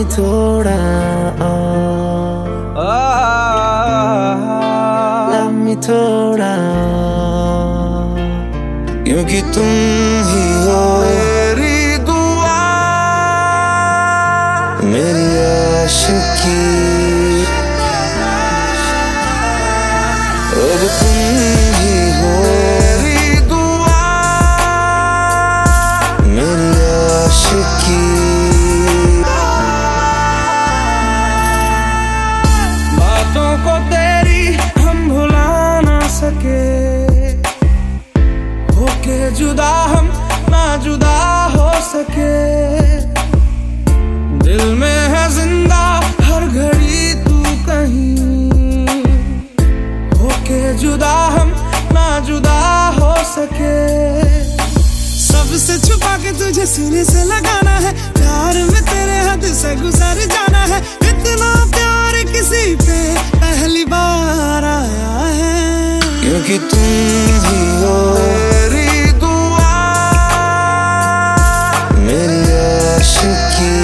me थोड़ा love me थोड़ा, क्योंकि तुम ही हो मेरी दुआ, मेरी आशिकी। अब तुम ही हो मेरी दुआ, मेरी आशिकी। बातों को तेरी हम भुला ना सके, होके जुदा हम ना जुदा हो सके। दिल में है जिंदा हर घड़ी तू कहीं, होके जुदा हम ना जुदा हो सके। सबसे छुपा के तुझे सीने से लगाना है, प्यार में तेरे हद से गुजर जाना है। इतना प्यार किसी पे पहली बार आया है, क्योंकि तुम ही हो मेरी दुआ, मेरी आशिकी।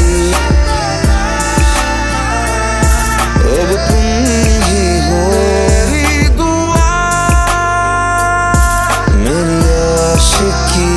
अब तुम ही हो मेरी दुआ, मेरी आशिकी।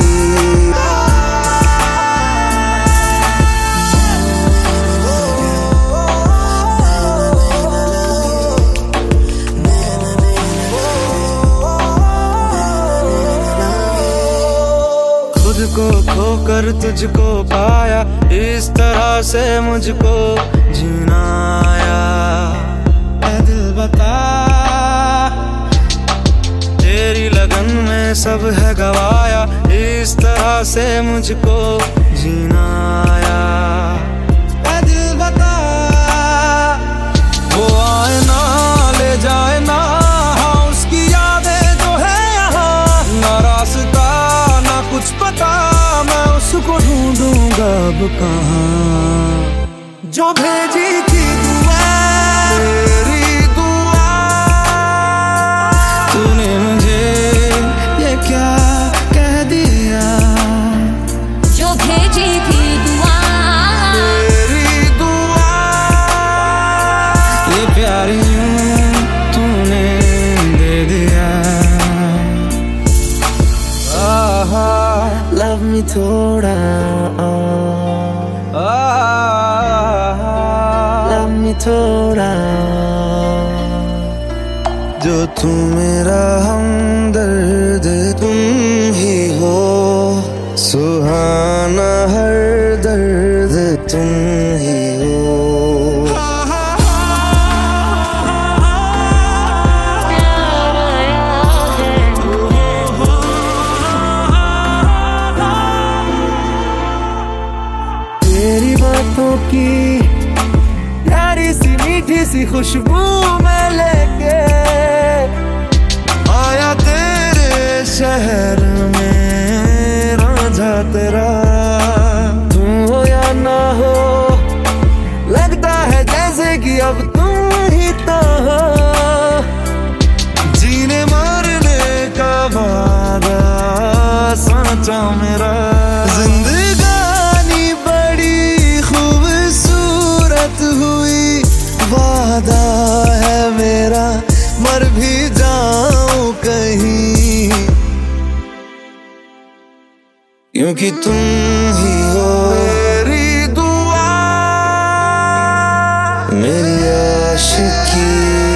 खुद को खोकर तुझको पाया, इस तरह से मुझको जीना आया। ऐ दिल बता, तेरी लगन में सब है गवाया, इस तरह से मुझको जीना आया। ऐ दिल बता, वो आए ना ले जाए ना, हाँ उसकी यादें जो है यहाँ। ना रास्ता ना कुछ पता, मैं उसको ढूंढूंगा अब कहाँ। जो भेजी थी दुआ, मेरी दुआ, तूने मुझे ये क्या कह दिया। जो भेजी थी दुआ, मेरी दुआ, ये प्यार यूं तूने दे दिया। Love me थोड़ा, love me थोड़ा, जो तू मेरा हमदर्द। तुम ही हो सुहाना हर दर्द, तुम ही हो। तेरी बातों की प्यारी सी मीठी सी खुशबू में लेके आया तेरे शहर में रांझा तेरा। तुम हो या ना हो, लगता है जैसे कि अब तुम ही तो हो। जीने मरने का वादा साचा मेरा, जिंदगानी बड़ी खूबसूरत हुई। वादा है मेरा, मर भी जाऊं कहीं, क्योंकि तुम ही हो मेरी दुआ, मेरी आशिकी।